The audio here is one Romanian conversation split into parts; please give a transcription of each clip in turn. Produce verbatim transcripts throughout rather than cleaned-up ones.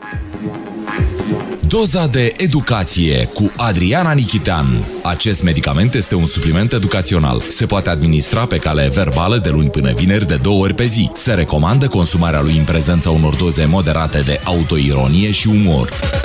Doza de educație cu Adriana Nichitean. Acest medicament este un supliment educațional. Se poate administra pe cale verbală de luni până vineri de două ori pe zi. Se recomandă consumarea lui în prezența unor doze moderate de autoironie și umor.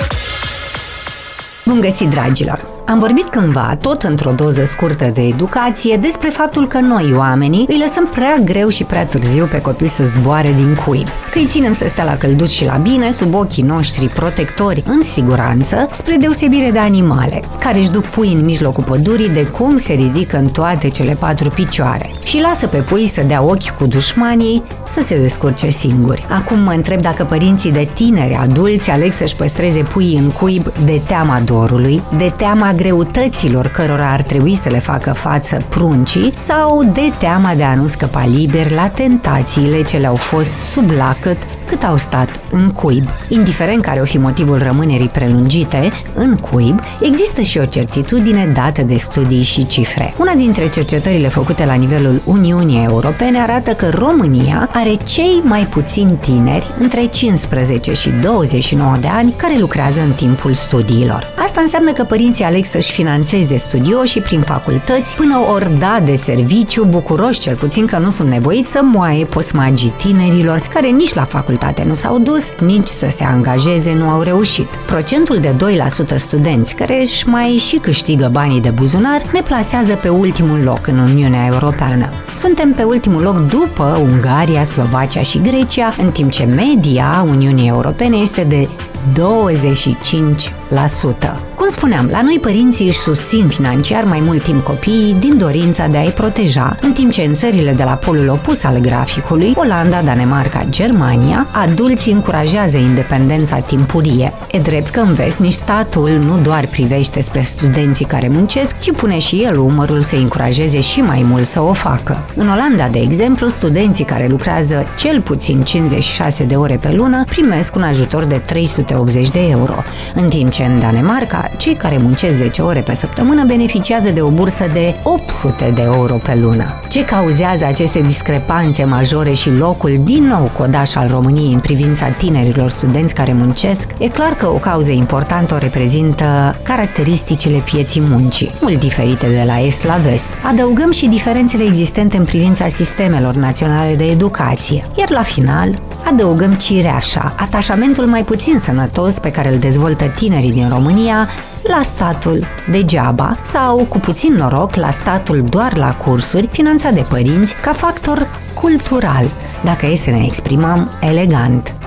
Bun găsit, dragilor! Am vorbit cândva, tot într-o doză scurtă de educație, despre faptul că noi, oamenii, îi lăsăm prea greu și prea târziu pe copii să zboare din cuib. Că îi ținem să stea la călduț și la bine, sub ochii noștri protectori, în siguranță, spre deosebire de animale, care își duc pui în mijlocul pădurii de cum se ridică în toate cele patru picioare și lasă pe pui să dea ochi cu dușmanii să se descurce singuri. Acum mă întreb dacă părinții de tineri adulți aleg să-și păstreze puii în cuib de teama dorului, de teama greutăților cărora ar trebui să le facă față pruncii sau de teama de a nu scăpa liber la tentațiile ce le-au fost sub lacăt cât au stat în cuib. Indiferent care o fi motivul rămânerii prelungite în cuib, există și o certitudine dată de studii și cifre. Una dintre cercetările făcute la nivelul Uniunii Europene arată că România are cei mai puțini tineri între cincisprezece și douăzeci și nouă de ani care lucrează în timpul studiilor. Asta înseamnă că părinții aleg să-și finanțeze studioșii prin facultăți până ori da de serviciu, bucuroși cel puțin că nu sunt nevoiți să moaie posmagii tinerilor care nici la facultate nu s-au dus, nici să se angajeze nu au reușit. Procentul de doi la sută studenți care își mai și câștigă banii de buzunar ne plasează pe ultimul loc în Uniunea Europeană. Suntem pe ultimul loc după Ungaria, Slovacia și Grecia, în timp ce media Uniunii Europene este de douăzeci și cinci la sută. Cum spuneam, la noi părinții își susțin financiar mai mult timp copiii din dorința de a-i proteja, în timp ce în țările de la polul opus al graficului, Olanda, Danemarca, Germania, adulții încurajează independența timpurie. E drept că în vest nici statul nu doar privește spre studenții care muncesc, ci pune și el umărul să-i încurajeze și mai mult să o facă. În Olanda, de exemplu, studenții care lucrează cel puțin cincizeci și șase de ore pe lună primesc un ajutor de trei sute optzeci de euro, în timp ce în Danemarca, cei care muncesc zece ore pe săptămână beneficiază de o bursă de opt sute de euro pe lună. Ce cauzează aceste discrepanțe majore și locul din nou codaș al României în privința tinerilor studenți care muncesc? E clar că o cauză importantă o reprezintă caracteristicile pieții muncii, mult diferite de la est la vest. Adăugăm și diferențele existente în privința sistemelor naționale de educație. Iar la final, adăugăm cireașa, atașamentul mai puțin sănătos pe care îl dezvoltă tinerii din România la statul degeaba sau, cu puțin noroc, la statul doar la cursuri, finanțat de părinți ca factor cultural, dacă e să ne exprimăm elegant.